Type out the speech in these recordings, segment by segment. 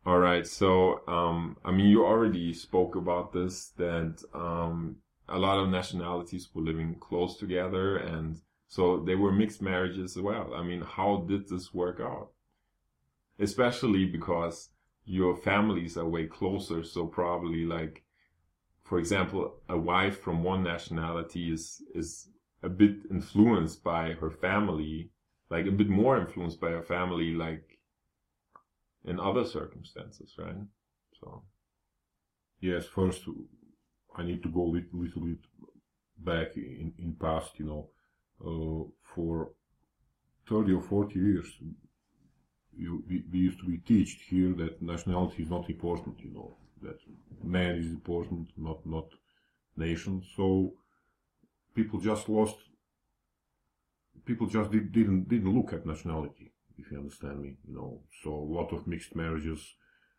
All right. So, I mean, you already spoke about this, that a lot of nationalities were living close together, and so they were mixed marriages as well. I mean, how did this work out? Especially because your families are way closer, so probably like, for example, a wife from one nationality is a bit influenced by her family, like a bit more influenced by her family, like in other circumstances, right? So, Yes, first I need to go little bit back in past, for 30 or 40 years, we used to be taught here that nationality is not important, that man is important, not nation. So people just lost, people just didn't look at nationality, if you understand me, So a lot of mixed marriages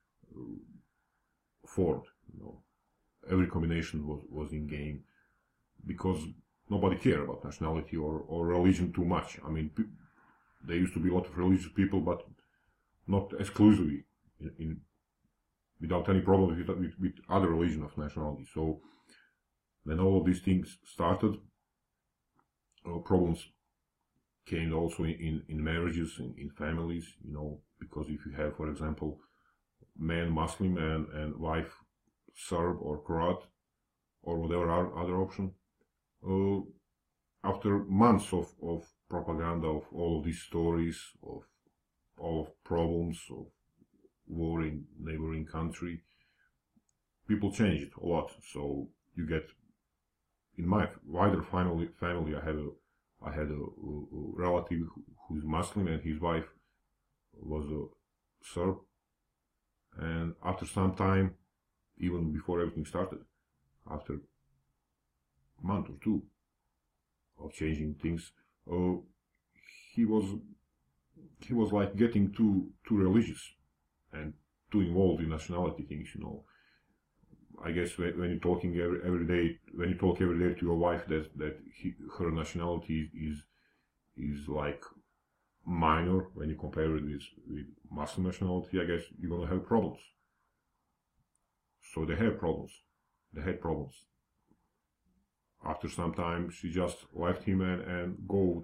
formed, Every combination was in game because nobody cared about nationality or religion too much. I mean, there used to be a lot of religious people, but not exclusively without any problem with other religion of nationality. So when all of these things started, problems came also in marriages, in families, because if you have, for example, man Muslim and wife Serb or Croat or whatever other option, after months of propaganda, of all of these stories, of all of problems, of war in neighboring country, people changed a lot. So you get, in my wider family, I had a relative who's Muslim and his wife was a Serb. And after some time, even before everything started, after a month or two of changing things, he was like getting too her and too involved in nationality things, I guess when you're talking every day, when you talk every day to your wife that her nationality is like minor when you compare it with Muslim nationality, I guess you're gonna have problems. So they have problems. They had problems. After some time, she just left him and go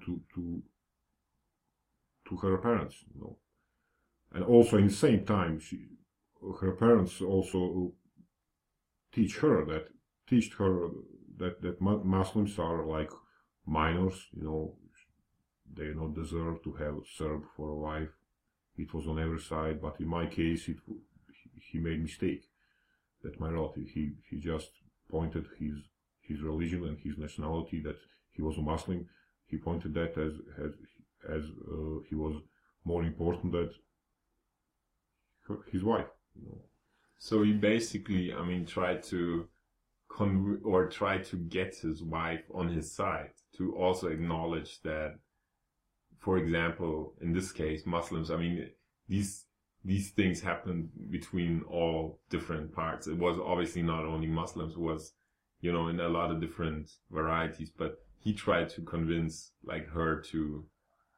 to her parents, And also in the same time, her parents also teach her that Muslims are like minors, they don't deserve to have Serb for a wife. It was on every side, but in my case, he made mistake. That my relative, he just pointed his religion and his nationality, that he was a Muslim. He pointed that as he was more important than his wife. So he basically, I mean, tried to try to get his wife on his side to also acknowledge that, for example, in this case, Muslims, I mean, these things happen between all different parts. It was obviously not only Muslims, it was, in a lot of different varieties, but he tried to convince like her to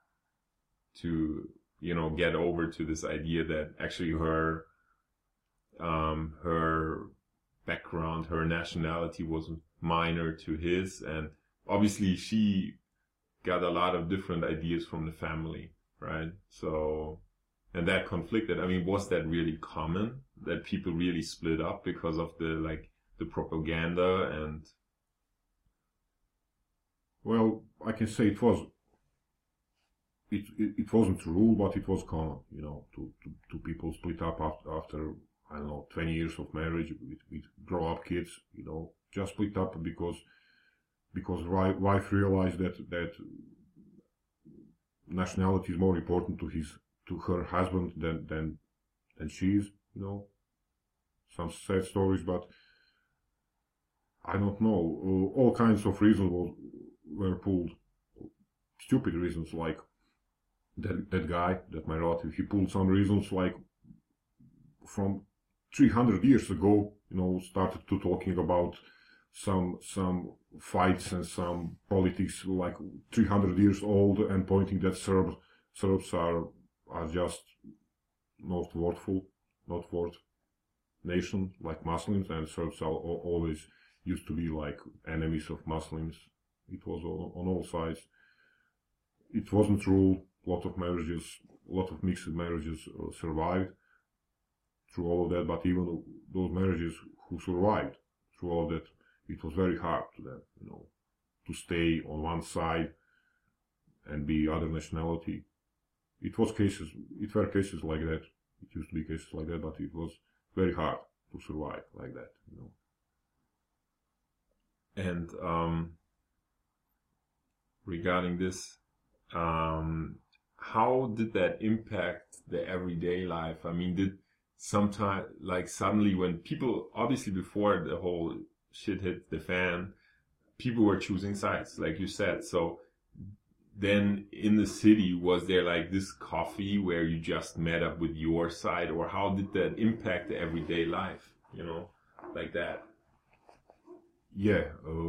get over to this idea that actually her background, her nationality was minor to his, and obviously she got a lot of different ideas from the family, right? So, and that conflicted. I mean, was that really common that people really split up because of the propaganda and? Well, I can say it wasn't rule, but it was common, to people split up after I don't know 20 years of marriage with grow up kids, just split up because wife realized that nationality is more important to her husband than she is, Some sad stories, but I don't know. All kinds of reasons were pulled. Stupid reasons like that guy, that my relative, he pulled some reasons like from 300 years ago, started to talking about some fights and some politics like 300 years old, and pointing that Serbs are just not worthful not fourth nation like Muslims, and Serbs are always used to be like enemies of Muslims. It was on all sides. It wasn't true. A lot of mixed marriages survived through all of that, but even those marriages who survived through all of that, it was very hard to them, to stay on one side and be other nationality. It were cases like that. It used to be cases like that, but it was very hard to survive like that, And regarding this, how did that impact the everyday life? I mean, did sometimes, like suddenly when people, obviously before the whole shit hit the fan, people were choosing sides, like you said. So then in the city, was there like this coffee where you just met up with your side, or how did that impact the everyday life, like that? Yeah,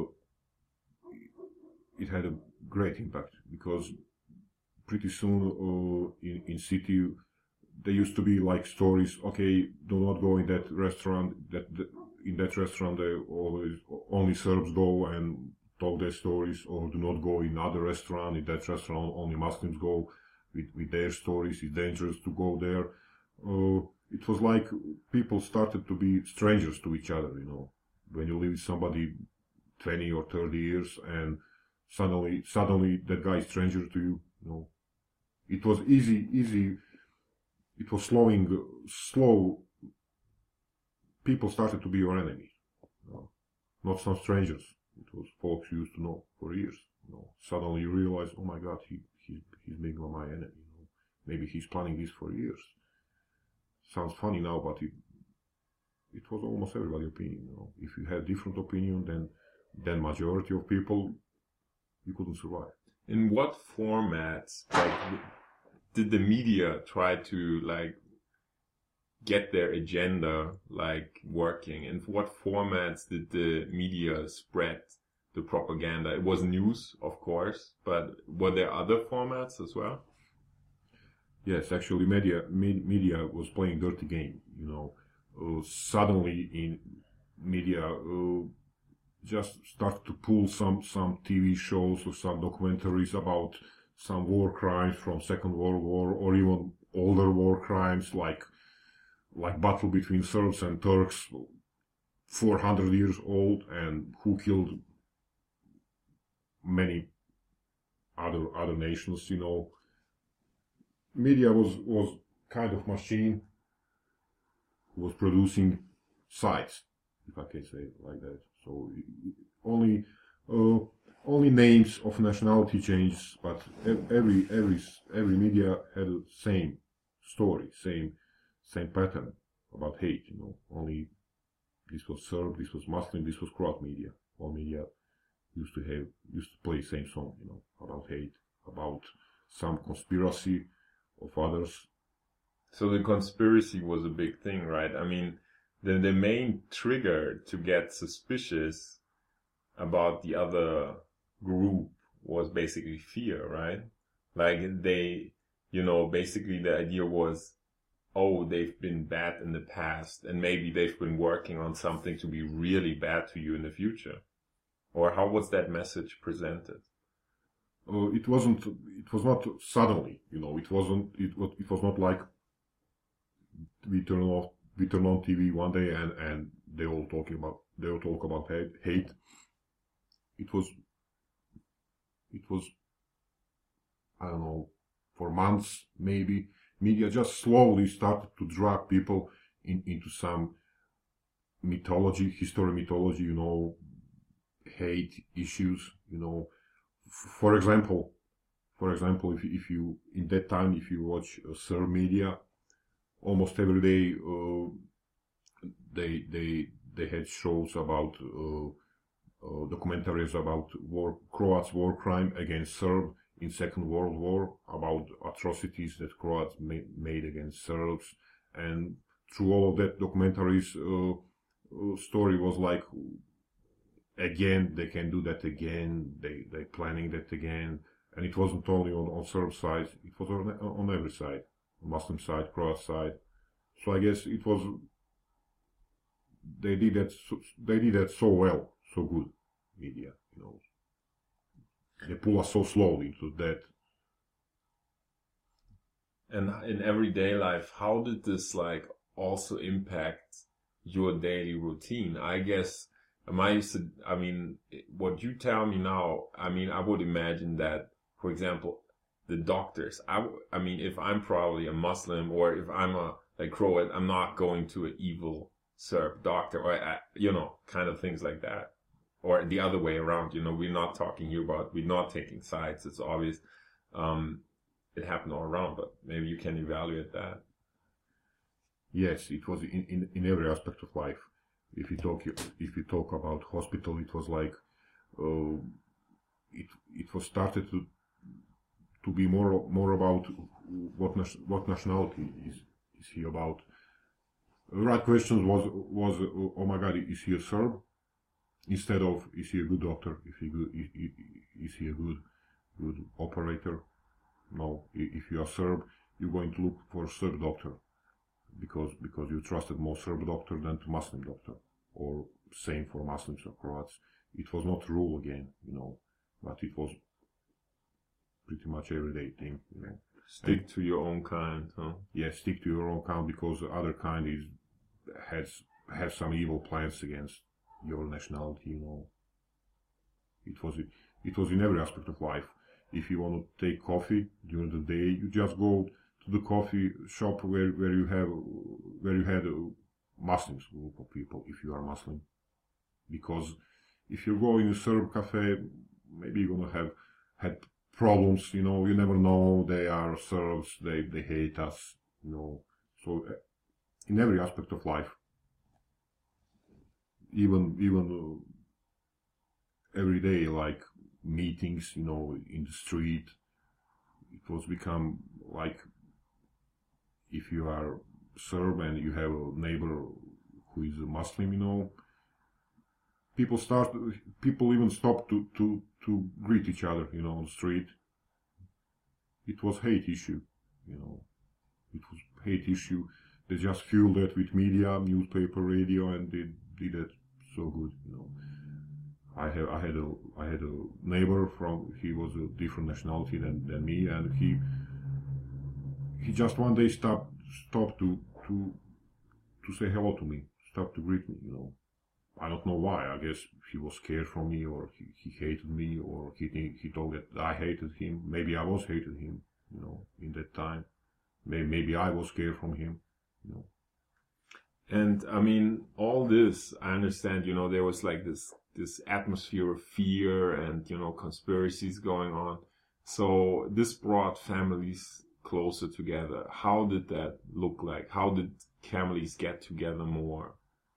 it had a great impact because pretty soon in city there used to be like stories. Okay, do not go in that restaurant. In that restaurant, only Serbs go and talk their stories, or do not go in other restaurant. In that restaurant, only Muslims go with their stories. It's dangerous to go there. It was like people started to be strangers to each other. When you live with somebody 20 or 30 years, and suddenly that guy is stranger to you. It was easy. It was slow. People started to be your enemies, not some strangers. It was folks you used to know for years. Suddenly you realize, oh my God, he's being my enemy. Maybe he's planning this for years. Sounds funny now, but it was almost everybody's opinion. If you had different opinion than majority of people, you couldn't survive. In what formats, did the media try to get their agenda working? In what formats did the media spread the propaganda? It was news, of course, but were there other formats as well? Yes, actually, media was playing dirty game. Suddenly in media just start to pull some TV shows or some documentaries about some war crimes from Second World War, or even older war crimes like battle between Serbs and Turks, 400 years old, and who killed many other nations. Media was kind of machine who was producing sides, if I can say it like that. So only names of nationality changes, but every media had the same story, same pattern about hate. Only this was Serb, this was Muslim, this was Croat media. All media used to play same song, about hate, about some conspiracy of others. So the conspiracy was a big thing, right? I mean, the main trigger to get suspicious about the other group was basically fear, right? Basically the idea was, oh, they've been bad in the past, and maybe they've been working on something to be really bad to you in the future. Or how was that message presented? It was not suddenly, it was not like we turn on TV one day and they all talk about hate. It was I don't know, for months maybe. Media just slowly started to drag people into some history mythology, hate issues, For example, if you in that time, if you watch Serb media, almost every day they had shows about documentaries about Croats war crime against Serb in Second World War, about atrocities that Croats made against Serbs, and through all of that documentaries, story was like, again, they can do that again, they planning that again, and it wasn't only on Serb side, it was on every side, Muslim side, Croat side. So I guess it was they did that so well, so good, media. They pull us so slowly into that. And in everyday life, how did this like also impact your daily routine? I guess I mean, what you tell me now, I mean, I would imagine that, for example, the doctors, I mean, if I'm probably a Muslim or if I'm a Croat, I'm not going to an evil Serb doctor or, kind of things like that. Or the other way around, we're not talking here about, we're not taking sides. It's obvious. It happened all around, but maybe you can evaluate that. Yes, it was in every aspect of life. If you talk about hospital, it was like it was started to be more about what nationality is he about. The right question was oh my God, is he a Serb? Instead of is he a good doctor? Is he a good operator? No, if you are Serb, you're going to look for a Serb doctor because you trusted more Serb doctor than to Muslim doctor, or same for Muslims or Croats. It was not rule again, but it was pretty much everyday thing, Stick to your own kind, huh? Yeah, stick to your own kind, because the other kind has some evil plans against your nationality, It was in every aspect of life. If you want to take coffee during the day, you just go to the coffee shop where you had a Muslims group of people, if you are Muslim. Because if you go in a Serb cafe, maybe you're gonna had problems, you never know. They are Serbs, they hate us, So in every aspect of life, even every day, like meetings, in the street, it was become like, if you are Serb and you have a neighbor who is a Muslim, people even stop to greet each other, on the street. It was hate issue, It was hate issue. They just fueled that with media, newspaper, radio, and they did it so good, I had a neighbor he was a different nationality than me, and he just one day stopped to say hello to me, stopped to greet me, I don't know why. I guess he was scared from me, or he hated me, or he thought that I hated him. Maybe I was hated him, in that time. Maybe I was scared from him, And I mean, all this, I understand, there was like this atmosphere of fear and, conspiracies going on. So this brought families closer together. How did that look like? How did families get together more?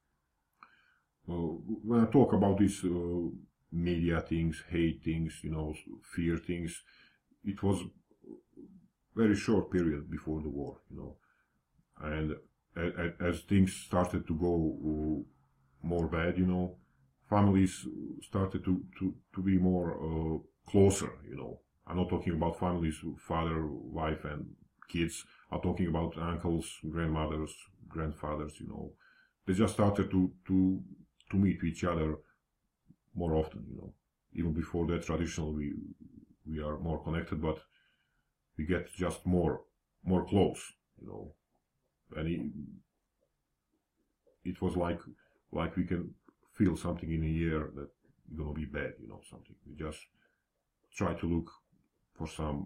When I talk about these media things, hate things, fear things, it was very short period before the war, and as things started to go more bad, families started to be more closer, I'm not talking about families, father, wife, and kids. I'm talking about uncles, grandmothers, grandfathers, They just started to meet each other more often, Even before that, traditionally, we are more connected, but we get just more close, And it was like we can feel something in the air that it's gonna be bad, something. We just try to look for some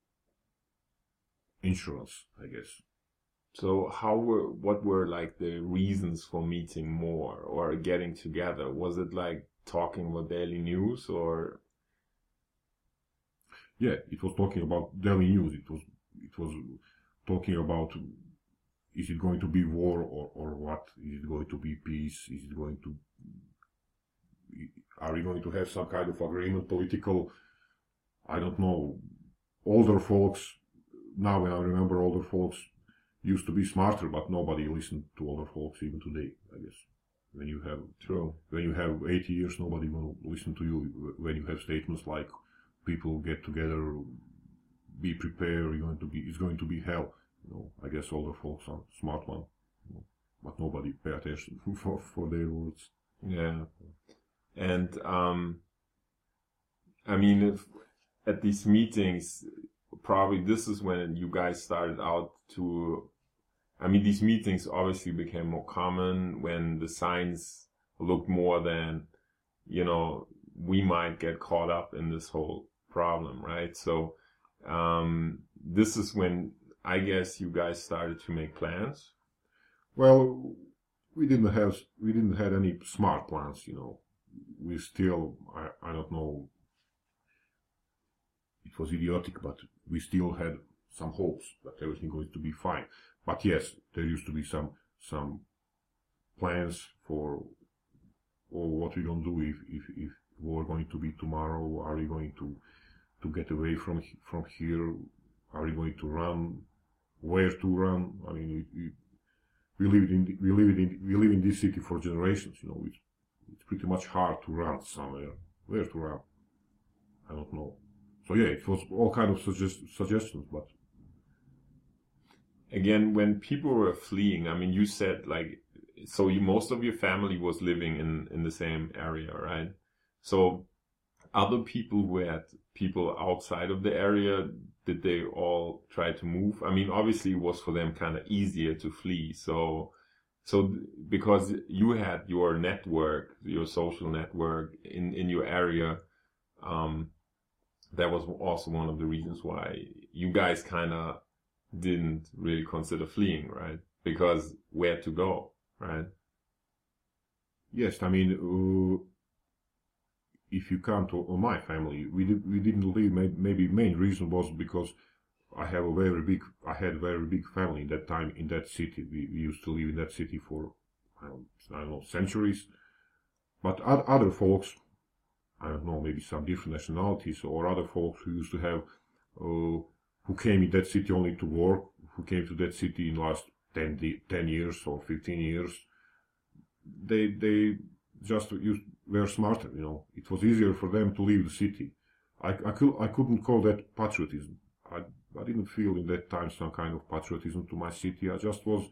insurance, I guess. So what were like the reasons for meeting more or getting together? Was it like talking about daily news, or? Yeah, it was talking about daily news. It was talking about, is it going to be war or what? Is it going to be peace? Are we going to have some kind of agreement, political? I don't know. Older folks, now when I remember, older folks used to be smarter, but nobody listened to older folks even today, I guess. When you have 80 years, nobody will listen to you. When you have statements like, people get together, be prepared, it's going to be hell. I guess older folks are smart one. attention for their words. Yeah. And I mean, if at these meetings, probably this is when you guys started out to, I mean, these meetings obviously became more common when the signs looked more than, you know, we might get caught up in this whole problem, right? So this is when I guess you guys started to make plans. Well, we didn't have any smart plans, you know. We still, I don't know, it was idiotic, but we still had some hopes that everything going to be fine. But yes, there used to be some plans for, oh, what we gonna do if war going to be tomorrow? Are we going to get away from here? Are we going to run? Where to run? I mean, we live in this city for generations. You know, it's pretty much hard to run somewhere. Where to run? I don't know. So yeah, it was all kind of suggestions, but again, when people were fleeing, I mean, you said like, so most of your family was living in the same area, right? So other people who had people outside of the area, did they all try to move? I mean, obviously it was for them kind of easier to flee. So because you had your network, your social network in your area, that was also one of the reasons why you guys kind of didn't really consider fleeing, right? Because where to go, right? yes, I mean, if you come to my family, we didn't leave. Maybe main reason was because I had a very big family in that time in that city. We used to live in that city for I don't know, centuries. But other folks, I don't know, maybe some different nationalities or other folks who used to have, who came in that city only to work, who came to that city in the last 10 years or 15 years, they just were smarter, you know. It was easier for them to leave the city. I couldn't call that patriotism. I didn't feel in that time some kind of patriotism to my city. I just was,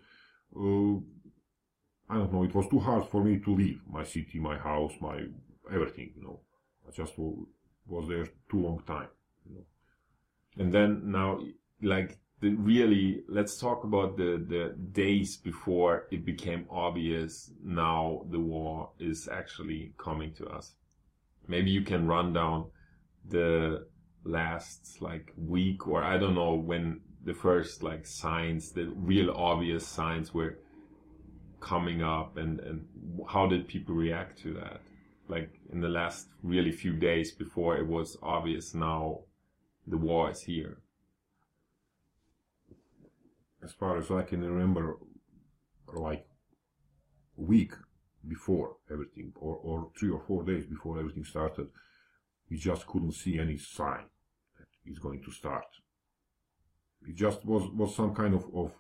I don't know, it was too hard for me to leave my city, my house, my everything, you know. I just was there too long time, you know. And then now, like, really, let's talk about the days before it became obvious now the war is actually coming to us. Maybe you can run down the last, like, week, or I don't know, when the first, like, signs, the real obvious signs were coming up, and how did people react to that? Like, in the last really few days before it was obvious now the war is here. As far as I can remember, like a week before everything, or 3 or 4 days before everything started, we just couldn't see any sign that it's going to start. It just was some kind of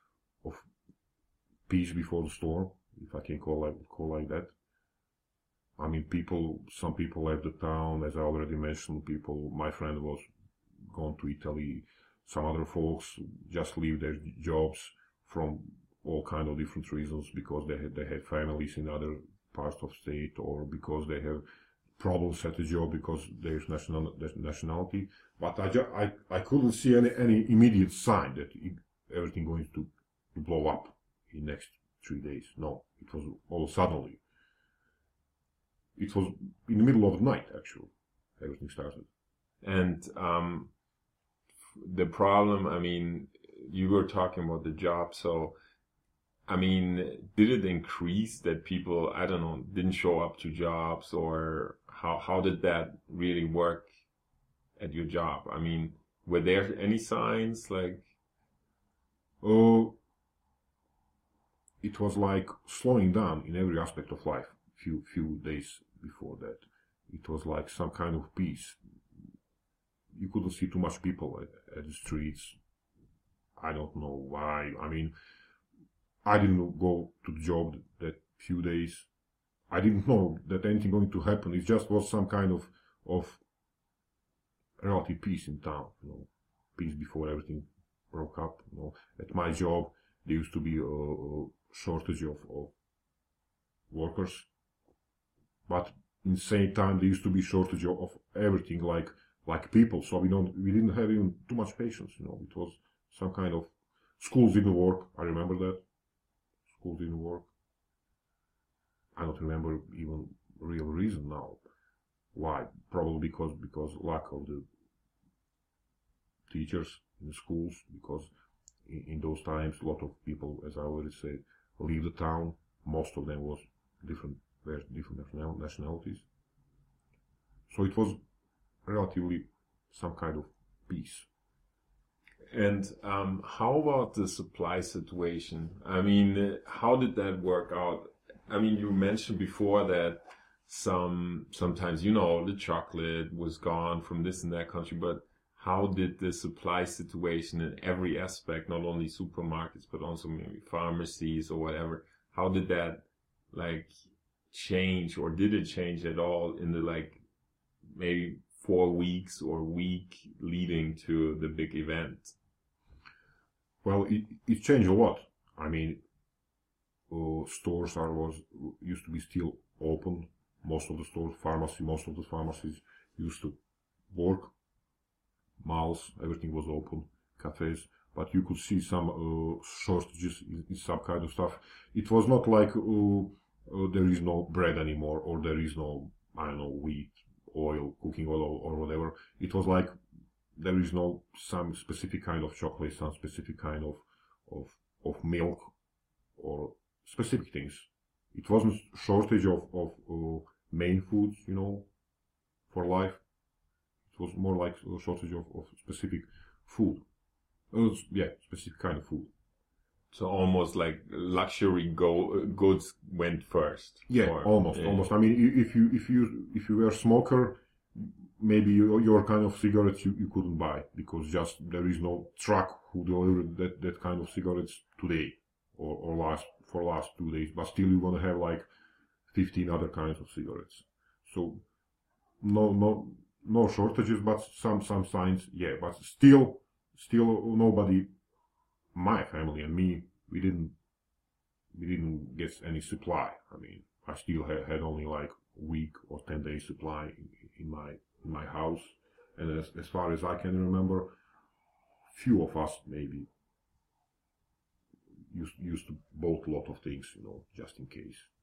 peace before the storm, if I can call like that. I mean, some people left the town, as I already mentioned. My friend was gone to Italy. Some other folks just leave their jobs from all kind of different reasons, because they had families in other parts of state, or because they have problems at the job because there's nationality. But I couldn't see any immediate sign that everything going to blow up in next 3 days. No, it was all suddenly. It was in the middle of the night, actually, everything started. And the problem, I mean, you were talking about the job, so, I mean, did it increase that people, I don't know, didn't show up to jobs, or how did that really work at your job? I mean, were there any signs, like? Oh, it was like slowing down in every aspect of life. Few days before that, it was like some kind of peace. You couldn't see too much people at the streets. I don't know why. I mean, I didn't go to the job that few days. I didn't know that anything going to happen. It just was some kind of relative peace in town. You know, peace before everything broke up. You know, at my job there used to be a shortage of workers, but in the same time there used to be shortage of everything, like people. So we didn't have even too much patience. It was some kind of schools didn't work. I remember that schools didn't work. I don't remember even real reason now why. Probably because lack of the teachers in the schools, because in those times a lot of people, as I already said, leave the town. Most of them was different nationalities. So it was relatively some kind of peace. And how about the supply situation? I mean, how did that work out? I mean, you mentioned before that sometimes, the chocolate was gone from this and that country, but how did the supply situation in every aspect, not only supermarkets, but also maybe pharmacies or whatever, how did that change, or did it change at all in the maybe 4 weeks or week leading to the big event? Well, it changed a lot. I mean, stores used to be still open. Most of the pharmacies used to work. Malls, everything was open. Cafes, but you could see some shortages in some kind of stuff. It was not like there is no bread anymore, or there is no, I don't know, wheat, oil, cooking oil, or whatever. It was like there is no some specific kind of chocolate, some specific kind of milk, or specific things. It wasn't shortage of main foods, for life. It was more like a shortage of specific food. Specific kind of food. So almost like luxury goods went first. Yeah, almost. I mean, if you were a smoker, maybe your kind of cigarettes you couldn't buy, because just there is no truck who delivered that kind of cigarettes today or last 2 days. But still, you want to have like 15 other kinds of cigarettes. So no shortages, but some signs. Yeah, but still nobody, my family and me, we didn't get any supply. I mean, I still had only like week or 10 days supply in my house, and as far as I can remember, few of us maybe used to bought a lot of things, just in case.